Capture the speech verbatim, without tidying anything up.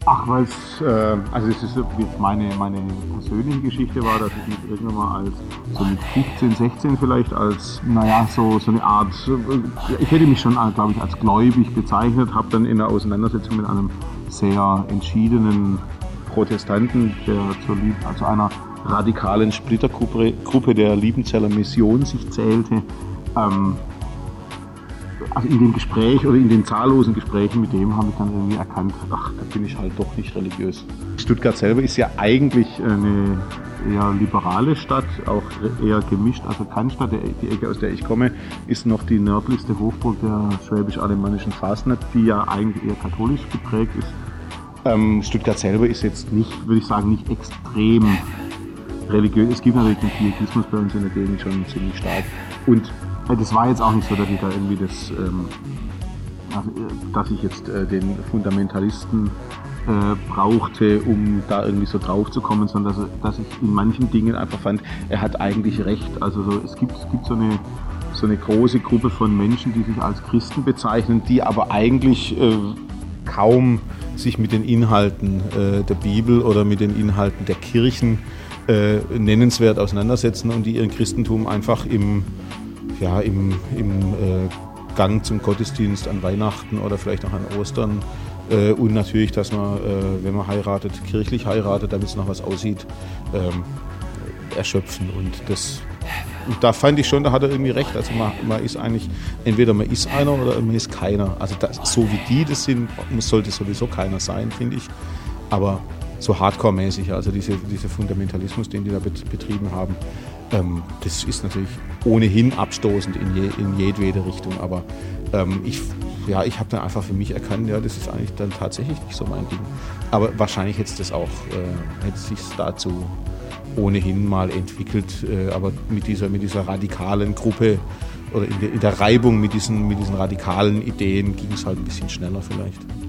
Ach, weil es, äh, also es ist meine, meine persönliche Geschichte war, dass ich mich irgendwann mal als, so mit fünfzehn, sechzehn vielleicht, als, naja, so, so eine Art, ich hätte mich schon, glaube ich, als gläubig bezeichnet, habe dann in der Auseinandersetzung mit einem sehr entschiedenen Protestanten, der zur, also einer radikalen Splittergruppe Gruppe der Liebenzeller Mission sich zählte, ähm, also in dem Gespräch oder in den zahllosen Gesprächen mit dem habe ich dann irgendwie erkannt, ach, da bin ich halt doch nicht religiös. Stuttgart selber ist ja eigentlich eine eher liberale Stadt, auch eher gemischt. Also Cannstatt, die Ecke, aus der ich komme, ist noch die nördlichste Hochburg der schwäbisch-alemannischen Fasnet, die ja eigentlich eher katholisch geprägt ist. Ähm, Stuttgart selber ist jetzt nicht, würde ich sagen, nicht extrem religiös. Es gibt natürlich den Pietismus bei uns in der Gegend schon ziemlich stark. Und das war jetzt auch nicht so, dass ich da irgendwie das, ähm, also, dass ich jetzt äh, den Fundamentalisten äh, brauchte, um da irgendwie so drauf zu kommen, sondern dass, dass ich in manchen Dingen einfach fand, er hat eigentlich recht. Also so, es gibt, es gibt so eine, so eine große Gruppe von Menschen, die sich als Christen bezeichnen, die aber eigentlich äh, kaum sich mit den Inhalten äh, der Bibel oder mit den Inhalten der Kirchen äh, nennenswert auseinandersetzen und die ihren Christentum einfach im ja, im, im äh, Gang zum Gottesdienst an Weihnachten oder vielleicht auch an Ostern äh, und natürlich, dass man, äh, wenn man heiratet, kirchlich heiratet, damit es noch was aussieht, ähm, erschöpfen. Und das, und da fand ich schon, da hat er irgendwie recht. Also man, man ist eigentlich, entweder man ist einer oder man ist keiner. Also das, so wie die das sind, sollte sowieso keiner sein, finde ich. Aber so hardcore-mäßig, also diese, dieser Fundamentalismus, den die da betrieben haben, ähm, das ist natürlich ohnehin abstoßend in, je, in jedwede Richtung, aber ähm, ich, ja, ich habe dann einfach für mich erkannt, ja, das ist eigentlich dann tatsächlich nicht so mein Ding. Aber wahrscheinlich hätte es das auch, äh, hätte es sich dazu ohnehin mal entwickelt, äh, aber mit dieser, mit dieser radikalen Gruppe oder in der, in der Reibung mit diesen, mit diesen radikalen Ideen ging es halt ein bisschen schneller vielleicht.